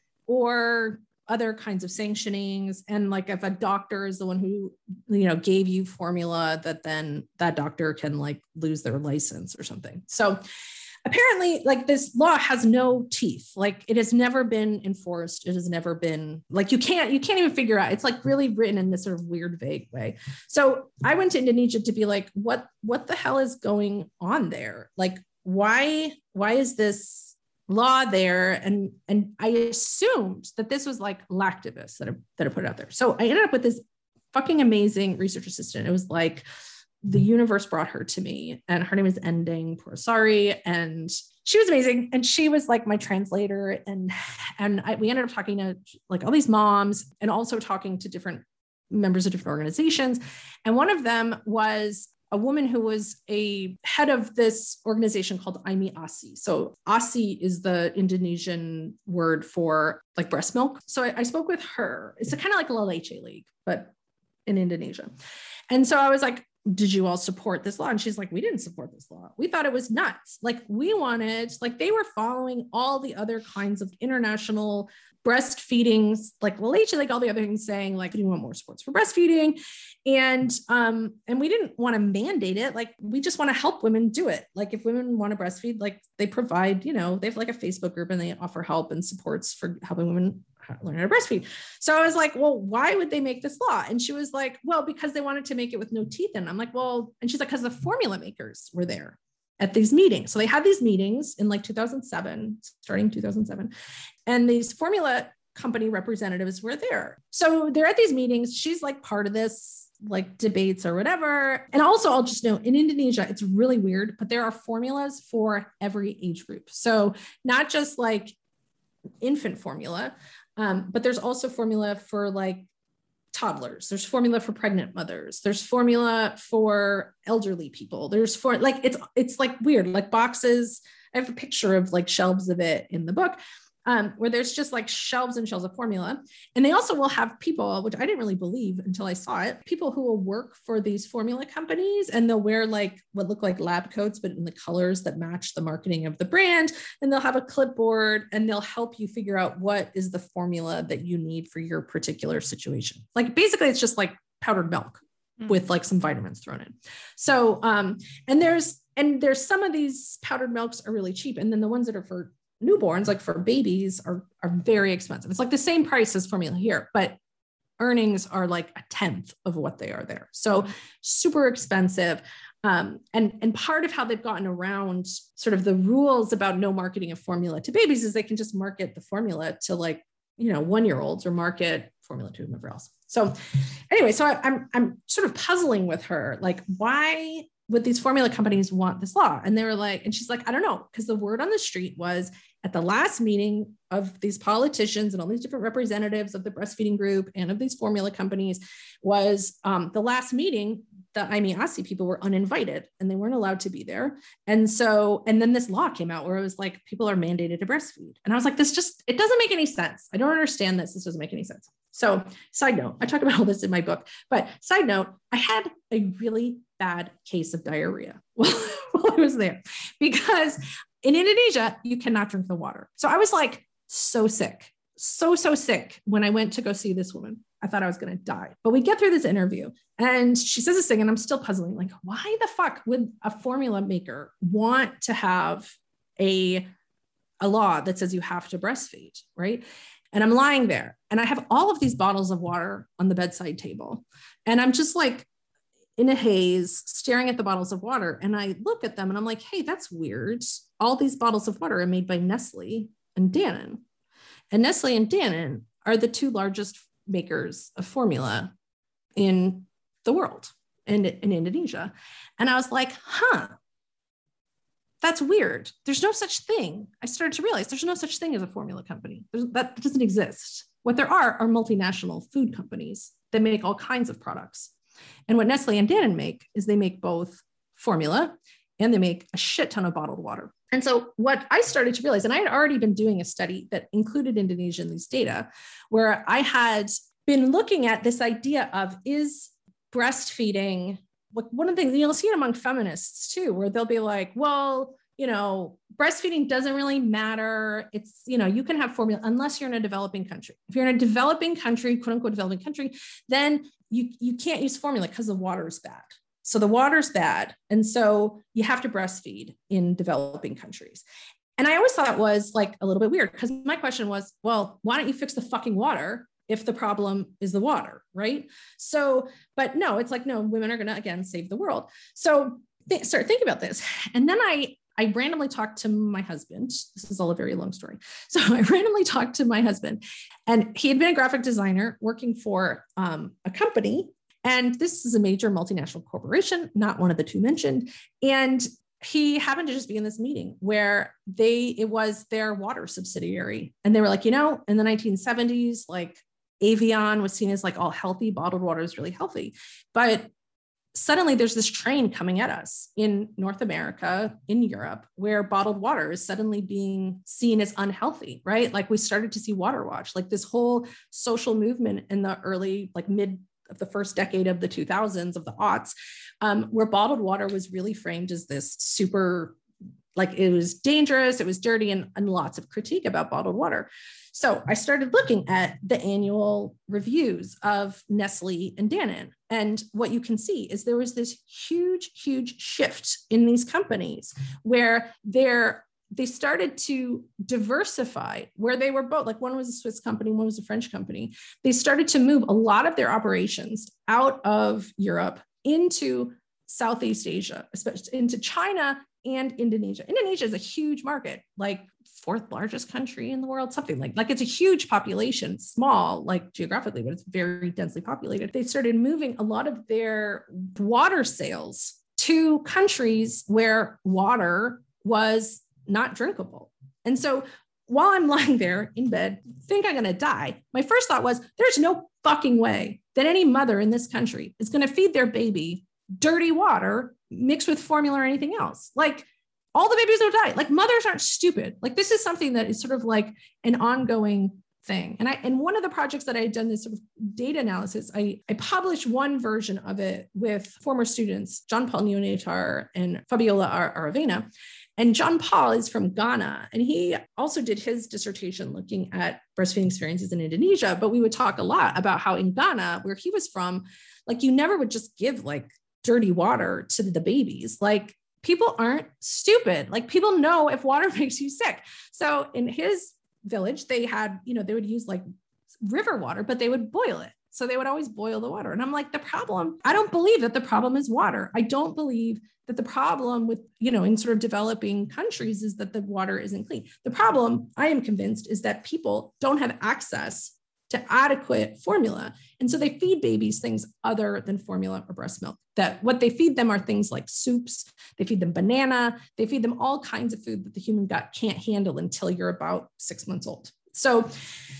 or other kinds of sanctionings. And like if a doctor is the one who, you know, gave you formula, that then that doctor can like lose their license or something. So apparently like this law has no teeth. Like it has never been enforced. It has never been like, you can't, you can't even figure out. It's like really written in this sort of weird, vague way. So I went to Indonesia to be like, what, what the hell is going on there? Like, why, why is this law there? And, and I assumed that this was like lactivists that are, that are put out there. So I ended up with this fucking amazing research assistant. It was like the universe brought her to me, and her name is Ending Pursari, and she was amazing. And she was like my translator. And, and I, we ended up talking to like all these moms, and also talking to different members of different organizations. And one of them was a woman who was a head of this organization called AIMI ASI. So ASI is the Indonesian word for like breast milk. So I, I spoke with her. It's kind of like La Leche League, but in Indonesia. And so I was like, did you all support this law? And she's like, we didn't support this law. We thought it was nuts. Like we wanted, like they were following all the other kinds of international breastfeeding, like La Leche, like all the other things saying like, we want more supports for breastfeeding. And, um, and we didn't want to mandate it. Like, we just want to help women do it. Like if women want to breastfeed, like they provide, you know, they have like a Facebook group and they offer help and supports for helping women learn how to breastfeed. So I was like, well, why would they make this law? And she was like, well, because they wanted to make it with no teeth in. I'm like, well, and she's like, because the formula makers were there at these meetings. So they had these meetings in like two thousand seven, starting two thousand seven. And these formula company representatives were there. So they're at these meetings. She's like part of this like debates or whatever. And also I'll just note in Indonesia, it's really weird, but there are formulas for every age group. So not just like infant formula, um, but there's also formula for like toddlers. There's formula for pregnant mothers. There's formula for elderly people. There's for like, it's, it's like weird, like boxes. I have a picture of like shelves of it in the book. Um, where there's just like shelves and shelves of formula. And they also will have people, which I didn't really believe until I saw it, people who will work for these formula companies, and they'll wear like what look like lab coats, but in the colors that match the marketing of the brand. And they'll have a clipboard and they'll help you figure out what is the formula that you need for your particular situation. Like basically it's just like powdered milk mm. with like some vitamins thrown in. So, um, and there's, and there's some of these powdered milks are really cheap. And then the ones that are for newborns, like for babies, are, are very expensive. It's like the same price as formula here, but earnings are like a tenth of what they are there. So super expensive. Um, and, and part of how they've gotten around sort of the rules about no marketing of formula to babies is they can just market the formula to like, you know, one-year-olds, or market formula to whomever else. So anyway, so I, I'm, I'm sort of puzzling with her, like, why would these formula companies want this law? And they were like, and she's like, I don't know, because the word on the street was at the last meeting of these politicians and all these different representatives of the breastfeeding group and of these formula companies was um, the last meeting, the AIMI ASI people were uninvited and they weren't allowed to be there. And so, and then this law came out where it was like, people are mandated to breastfeed. And I was like, this just, it doesn't make any sense. I don't understand this. This doesn't make any sense. So side note, I talk about all this in my book, but side note, I had a really bad case of diarrhea while, while I was there, because in Indonesia, you cannot drink the water. So I was like so sick, so, so sick when I went to go see this woman. I thought I was going to die, but we get through this interview and she says this thing and I'm still puzzling. Like, why the fuck would a formula maker want to have a a law that says you have to breastfeed, right? And I'm lying there and I have all of these bottles of water on the bedside table. And I'm just like in a haze, staring at the bottles of water. And I look at them and I'm like, hey, that's weird. All these bottles of water are made by Nestle and Dannon. And Nestle and Dannon are the two largest makers of formula in the world and in Indonesia. And I was like, huh, that's weird. There's no such thing. I started to realize there's no such thing as a formula company. There's, that doesn't exist. What there are are multinational food companies that make all kinds of products. And what Nestle and Dannon make is they make both formula and they make a shit ton of bottled water. And so what I started to realize, and I had already been doing a study that included Indonesia in these data, where I had been looking at this idea of, is breastfeeding, like one of the things, you'll see it among feminists too, where they'll be like, well, you know, breastfeeding doesn't really matter. It's, you know, you can have formula unless you're in a developing country. If you're in a developing country, quote unquote, developing country, then you, you can't use formula because the water is bad. So the water's bad. And so you have to breastfeed in developing countries. And I always thought that was like a little bit weird because my question was, well, why don't you fix the fucking water if the problem is the water, right? So, but no, it's like, no, women are going to, again, save the world. So th- start thinking about this. And then I, I randomly talked to my husband. This is all a very long story. So I randomly talked to my husband and he had been a graphic designer working for um, a company. And this is a major multinational corporation, not one of the two mentioned. And he happened to just be in this meeting where they, it was their water subsidiary. And they were like, you know, in the nineteen seventies, like Evian was seen as like all healthy, bottled water is really healthy. But suddenly there's this train coming at us in North America, in Europe, where bottled water is suddenly being seen as unhealthy, right? Like we started to see Water Watch, like this whole social movement in the early, like mid of the first decade of the two thousands, of the aughts, um, where bottled water was really framed as this super, like it was dangerous, it was dirty, and, and lots of critique about bottled water. So I started looking at the annual reviews of Nestle and Dannon. And what you can see is there was this huge, huge shift in these companies where they're they started to diversify, where they were both, like one was a Swiss company, one was a French company. They started to move a lot of their operations out of Europe into Southeast Asia, especially into China and Indonesia. Indonesia is a huge market, like fourth largest country in the world, something like, like it's a huge population, small, like geographically, but it's very densely populated. They started moving a lot of their water sales to countries where water was not drinkable. And so while I'm lying there in bed, think I'm going to die, my first thought was, there's no fucking way that any mother in this country is going to feed their baby dirty water mixed with formula or anything else. Like all the babies will die. Like mothers aren't stupid. Like this is something that is sort of like an ongoing thing. And I, and one of the projects that I had done this sort of data analysis, I, I published one version of it with former students, John Paul Neonatar and Fabiola Ar- Aravena. And John Paul is from Ghana. And he also did his dissertation looking at breastfeeding experiences in Indonesia. But we would talk a lot about how in Ghana, where he was from, like you never would just give like dirty water to the babies. Like people aren't stupid. Like people know if water makes you sick. So in his village, they had, you know, they would use like river water, but they would boil it. So they would always boil the water. And I'm like, the problem, I don't believe that the problem is water. I don't believe that the problem with, you know, in sort of developing countries is that the water isn't clean. The problem, I am convinced, is that people don't have access to adequate formula. And so they feed babies things other than formula or breast milk. That what they feed them are things like soups, they feed them banana, they feed them all kinds of food that the human gut can't handle until you're about six months old. So,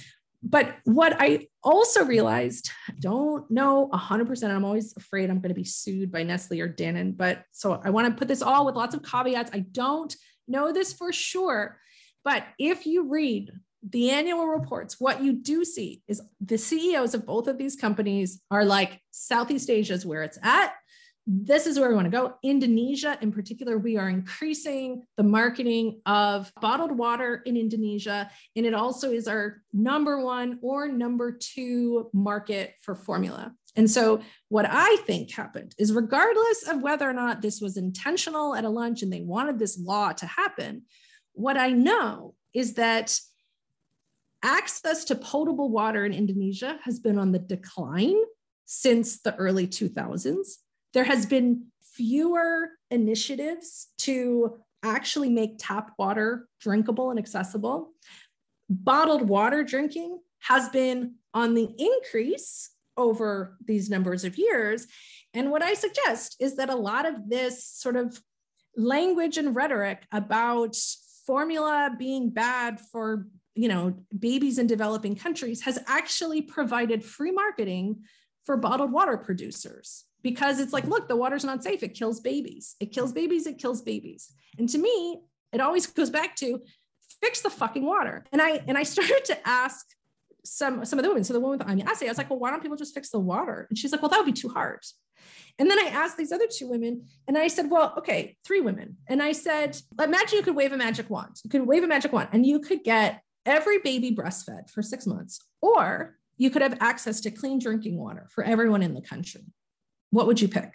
but what I also realized, I don't know one hundred percent, I'm always afraid I'm going to be sued by Nestle or Dannon, but so I want to put this all with lots of caveats. I don't know this for sure, but if you read the annual reports, what you do see is the C E Os of both of these companies are like, Southeast Asia is where it's at. This is where we want to go. Indonesia in particular, we are increasing the marketing of bottled water in Indonesia. And it also is our number one or number two market for formula. And so what I think happened is, regardless of whether or not this was intentional at a lunch and they wanted this law to happen, what I know is that access to potable water in Indonesia has been on the decline since the early two thousands. There has been fewer initiatives to actually make tap water drinkable and accessible. Bottled water drinking has been on the increase over these numbers of years. And what I suggest is that a lot of this sort of language and rhetoric about formula being bad for, you know, babies in developing countries has actually provided free marketing for bottled water producers, because it's like, look, the water's not safe. It kills babies. It kills babies. It kills babies. And to me, it always goes back to fix the fucking water. And I and I started to ask some, some of the women. So the woman with the Anya Ase, I was like, well, why don't people just fix the water? And she's like, well, that would be too hard. And then I asked these other two women and I said, well, okay, three women. And I said, imagine you could wave a magic wand. You could wave a magic wand and you could get every baby breastfed for six months, or you could have access to clean drinking water for everyone in the country. What would you pick?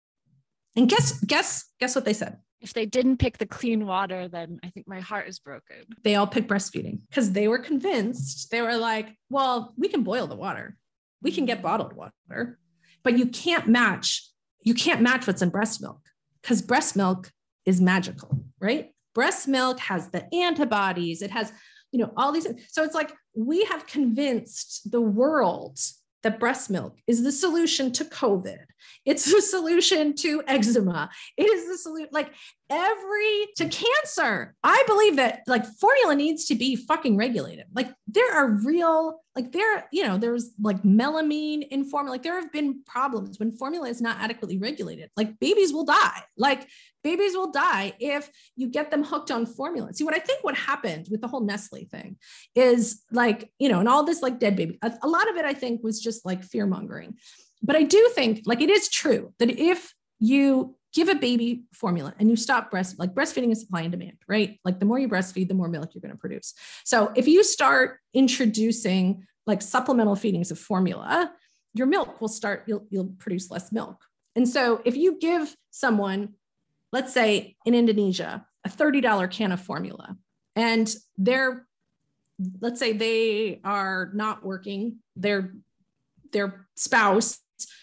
And guess, guess, guess what they said. If they didn't pick the clean water, then I think my heart is broken. They all picked breastfeeding because they were convinced. They were like, well, we can boil the water. We can get bottled water, but you can't match, you can't match what's in breast milk, because breast milk is magical, right? Breast milk has the antibodies. It has, you know, all these. So it's like, we have convinced the world that breast milk is the solution to COVID. It's the solution to eczema. It is the solution, like every, to cancer. I believe that like formula needs to be fucking regulated. Like there are real, like there, you know, there's like melamine in formula. Like there have been problems when formula is not adequately regulated. Like babies will die. Like babies will die if you get them hooked on formula. See, what I think what happened with the whole Nestle thing is like, you know, and all this like dead baby, a, a lot of it I think was just like fear mongering. But I do think like it is true that if you give a baby formula and you stop breast, like breastfeeding is supply and demand, right? Like the more you breastfeed, the more milk you're going to produce. So if you start introducing like supplemental feedings of formula, your milk will start, you'll, you'll produce less milk. And so if you give someone, let's say in Indonesia, a thirty dollar can of formula, and they're, let's say they are not working, their, their spouse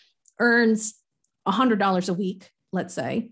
earns one hundred dollars a week, let's say.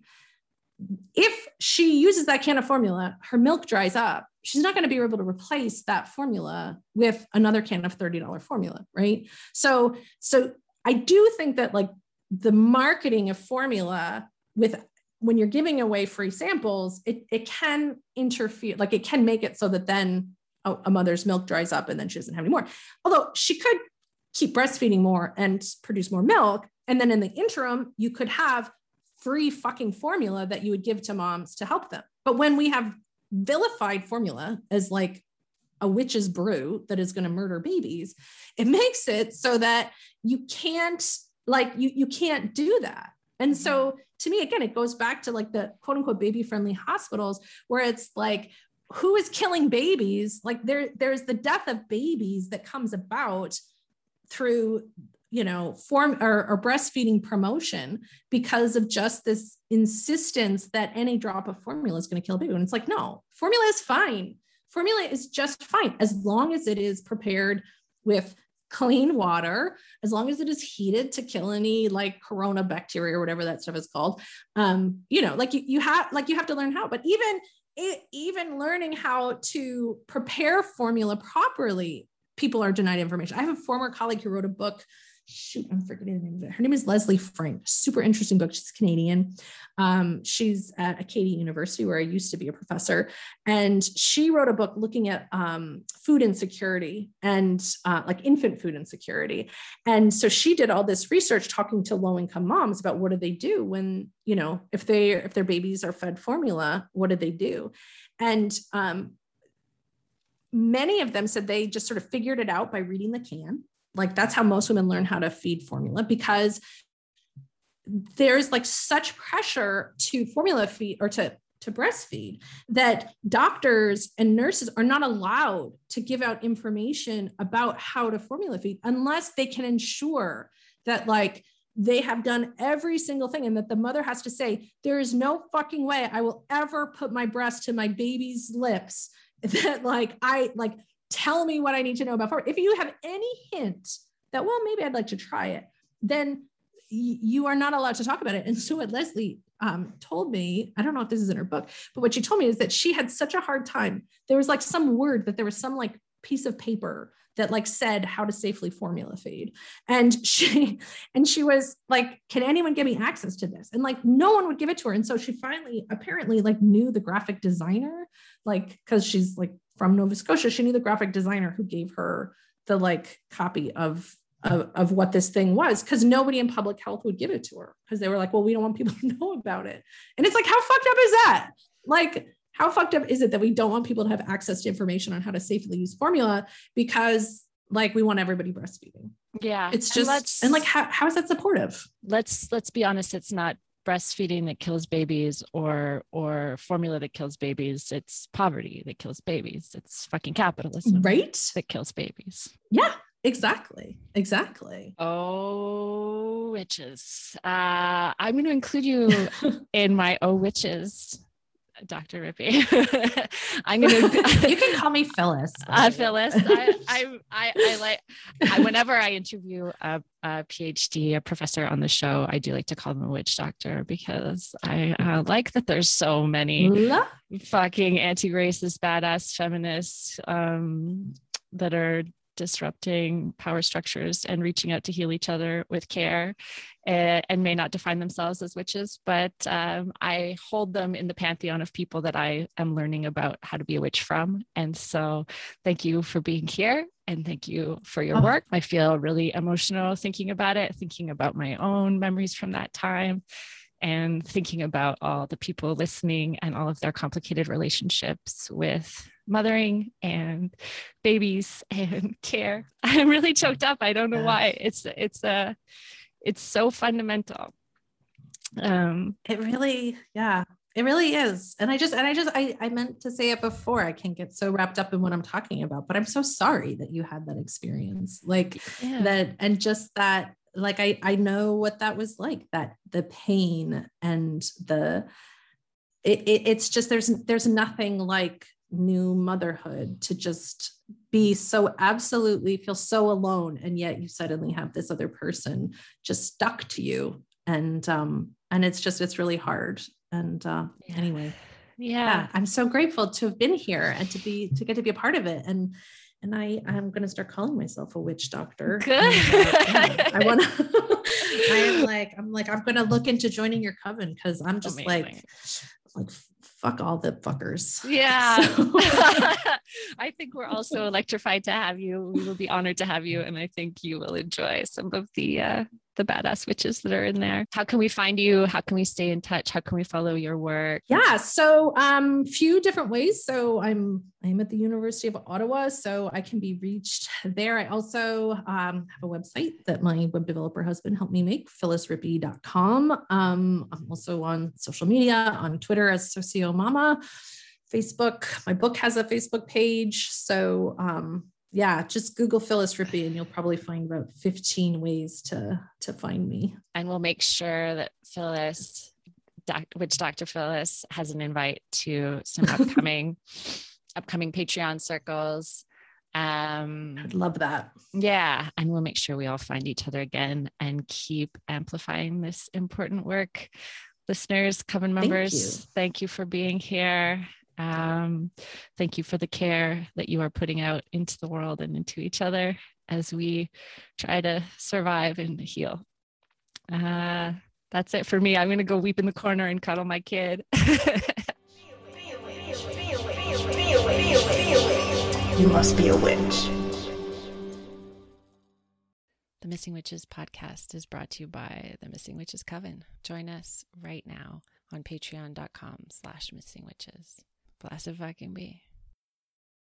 If she uses that can of formula, her milk dries up. She's not going to be able to replace that formula with another can of thirty dollar formula, right? So, so I do think that like the marketing of formula with, when you're giving away free samples, it, it can interfere, like it can make it so that then a, a mother's milk dries up and then she doesn't have any more. Although she could keep breastfeeding more and produce more milk. And then in the interim, you could have free fucking formula that you would give to moms to help them. But when we have vilified formula as like a witch's brew that is going to murder babies, it makes it so that you can't like, you, you can't do that. And so to me, again, it goes back to like the quote unquote baby friendly hospitals where it's like, who is killing babies? Like there, there's the death of babies that comes about through, you know, form or, or breastfeeding promotion because of just this insistence that any drop of formula is going to kill a baby. And it's like, no, formula is fine. Formula is just fine as long as it is prepared with clean water, as long as it is heated to kill any like corona bacteria or whatever that stuff is called. Um, you know, like you, you have, like you have to learn how, but even, it, even learning how to prepare formula properly, people are denied information. I have a former colleague who wrote a book. Shoot, I'm forgetting the name of it. Her name is Leslie Frank. Super interesting book. She's Canadian. Um, she's at Acadia University, where I used to be a professor. And she wrote a book looking at um, food insecurity and uh, like infant food insecurity. And so she did all this research talking to low-income moms about what do they do when, you know, if they if their babies are fed formula, what do they do? And um, many of them said they just sort of figured it out by reading the can. Like that's how most women learn how to feed formula, because there's like such pressure to formula feed or to, to breastfeed that doctors and nurses are not allowed to give out information about how to formula feed unless they can ensure that like they have done every single thing and that the mother has to say, there is no fucking way I will ever put my breast to my baby's lips that like, I like, tell me what I need to know about formula. If you have any hint that, well, maybe I'd like to try it, then y- you are not allowed to talk about it. And so what Leslie um, told me, I don't know if this is in her book, but what she told me is that she had such a hard time. There was like some word that there was some like piece of paper that like said how to safely formula feed. And she, and she was like, can anyone give me access to this? And like, no one would give it to her. And so she finally apparently like knew the graphic designer, like, cause she's like from Nova Scotia, she knew the graphic designer who gave her the like copy of, of, of what this thing was. Cause nobody in public health would give it to her. Cause they were like, well, we don't want people to know about it. And it's like, how fucked up is that? Like, how fucked up is it that we don't want people to have access to information on how to safely use formula because like we want everybody breastfeeding? Yeah. It's just, and, and like, how, how is that supportive? Let's, let's be honest. It's not breastfeeding that kills babies or, or formula that kills babies. It's poverty that kills babies. It's fucking capitalism, right? That kills babies. Yeah, exactly. Exactly. Oh, witches. Uh, I'm going to include you in my oh, witches, Doctor Rippey. I'm gonna. You can call me Phyllis. Uh, Phyllis. I, I, I, I like. I, whenever I interview a, a PhD, a professor on the show, I do like to call them a witch doctor because I uh, like that there's so many Love. fucking anti-racist, badass feminists um, that are disrupting power structures and reaching out to heal each other with care, and, and may not define themselves as witches, but um, I hold them in the pantheon of people that I am learning about how to be a witch from. And so thank you for being here, and thank you for your Oh. work. I feel really emotional thinking about it, thinking about my own memories from that time, and thinking about all the people listening and all of their complicated relationships with mothering and babies and care. I'm really choked up. I don't know why. It's it's a it's so fundamental. Um, It really, yeah, it really is. And I just, and I just, I, I meant to say it before. I can't get so wrapped up in what I'm talking about, but I'm so sorry that you had that experience, like yeah. that, and just that, like, I, I know what that was like, that the pain and the, it, it it's just, there's, there's nothing like new motherhood to just be so absolutely feel so alone. And yet you suddenly have this other person just stuck to you. And, um, and it's just, it's really hard. And, uh, Yeah. anyway, Yeah. yeah, I'm so grateful to have been here and to be, to get to be a part of it. And, and I, I'm going to start calling myself a witch doctor. Good. And, uh, yeah, I want to, I am like, I'm like, I'm going to look into joining your coven. Cause I'm just Amazing. like, like, fuck all the fuckers. Yeah. So. I think we're also electrified to have you. We will be honored to have you. And I think you will enjoy some of the, uh, the badass witches that are in there. How can we find you? How can we stay in touch? How can we follow your work? Yeah. So, um, few different ways. So I'm, I'm at the University of Ottawa, so I can be reached there. I also, um, have a website that my web developer husband helped me make, phyllis rippey dot com. Um, I'm also on social media, on Twitter as Socio Mama, Facebook. My book has a Facebook page. So, um, yeah, just Google Phyllis Rippey and you'll probably find about fifteen ways to, to find me. And we'll make sure that Phyllis, doc, which Doctor Phyllis has an invite to some upcoming, upcoming Patreon circles. Um, I'd love that. Yeah. And we'll make sure we all find each other again and keep amplifying this important work. Listeners, coven members, Thank you, thank you for being here. Um, thank you for the care that you are putting out into the world and into each other as we try to survive and heal. Uh, that's it for me. I'm going to go weep in the corner and cuddle my kid. You must be a witch. The Missing Witches podcast is brought to you by the Missing Witches Coven. Join us right now on patreon dot com slash missing witches. Blessed fucking be.